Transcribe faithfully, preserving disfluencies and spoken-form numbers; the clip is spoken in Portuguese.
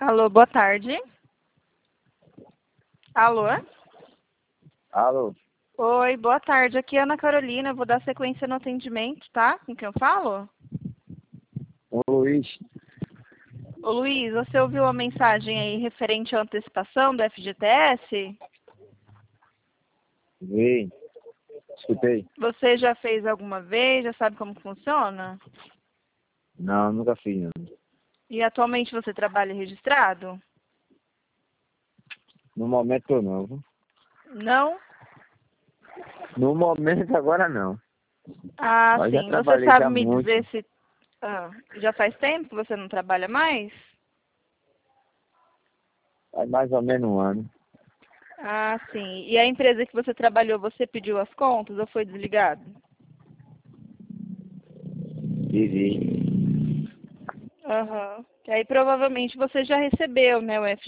Alô, boa tarde. Alô? Alô? Oi, boa tarde. Aqui é a Ana Carolina. Eu vou dar sequência no atendimento, tá? Com quem eu falo? Ô Luiz, Ô, Luiz, você ouviu a mensagem aí referente à antecipação do F G T S? vem, escutei. Você já fez alguma vez? Já sabe como funciona? Não, nunca fiz não. E atualmente você trabalha registrado? No momento eu não, viu? Não? No momento agora não. Ah, Mas já sim. Você trabalhei sabe já me muito. dizer se... Ah, já faz tempo que você não trabalha mais? Faz mais ou menos um ano. Ah, sim. E a empresa que você trabalhou, você pediu as contas ou foi desligado? Vivi. Aham. E aí provavelmente você já recebeu, né, o